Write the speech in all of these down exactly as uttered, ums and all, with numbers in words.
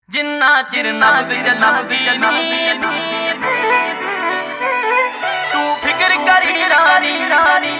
जिन्ना चिर नब्ज़ चलूगी नी तू फिक्र करी रानी रानी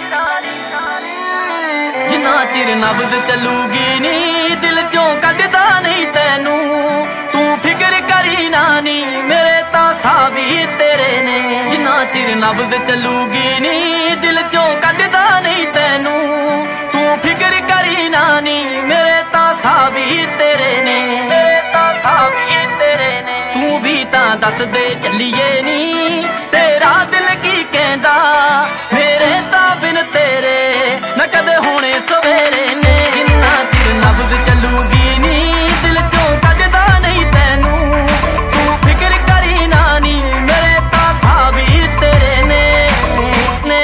जिन्ना चिर नब्ज़ चलूगी नी दिल चों कटदा नहीं तैनू तू फिक्र करी नानी मेरे तां साह भी तेरे ने जिन्ना चिर नब्ज़ चलूगी नी दिल चों कटदा नहीं तैनू तू फिक्र करी नानी मेरे तां साह भी तेरे ने मेरे तां साह भी तेरे ने तू भी तां दस दे चलिए नी तेरा दिल की कहंदा मेरे तां बिन तेरे न कदे होने सवेरे ने जिन्ना चिर नब्ज़ चलूगी नी दिल चों कटदा नहीं तैनू तू फिक्र करी नानी मेरे तां साह भी तेरे ने ने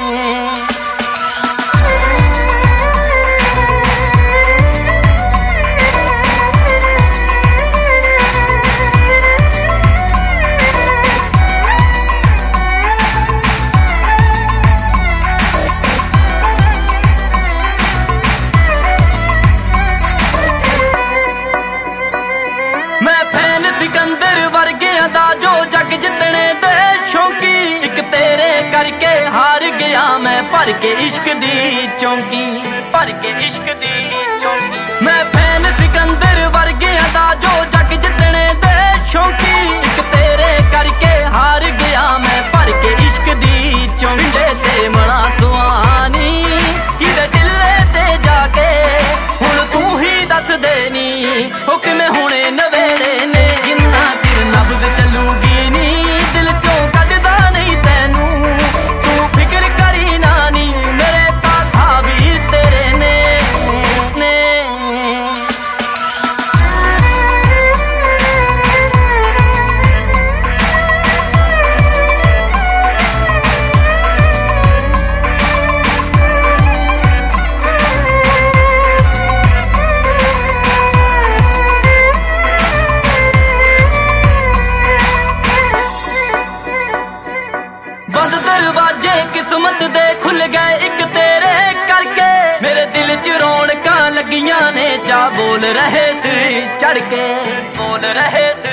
सिकंदर वर्गिया दा जो जग जितने दे शौकी एक तेरे करके हार गया मैं भर के इश्क दी चौंकी भर के इश्क दी चौंकी मैं फैन सिकंदर वर्गिया दा जो जग जितने दे शौकी एक तेरे करके हार गया मैं भर के इश्क दी चौंकी ते मना सुहानी किदे दिले ते जाके हुण तू ही दस देनी हुक्म होने नवेड़े ने नब्ज़ चलूगी नी दिल चों कटदा नहीं तैनू तू फिक्र करी नानी मेरे तां साह भी तेरे ने ने दरवाजे किस्मत दे खुल गए एक तेरे करके मेरे दिल च रौनकां लगियां ने चा बोल रहे सिर चढ़ के बोल रहे सिर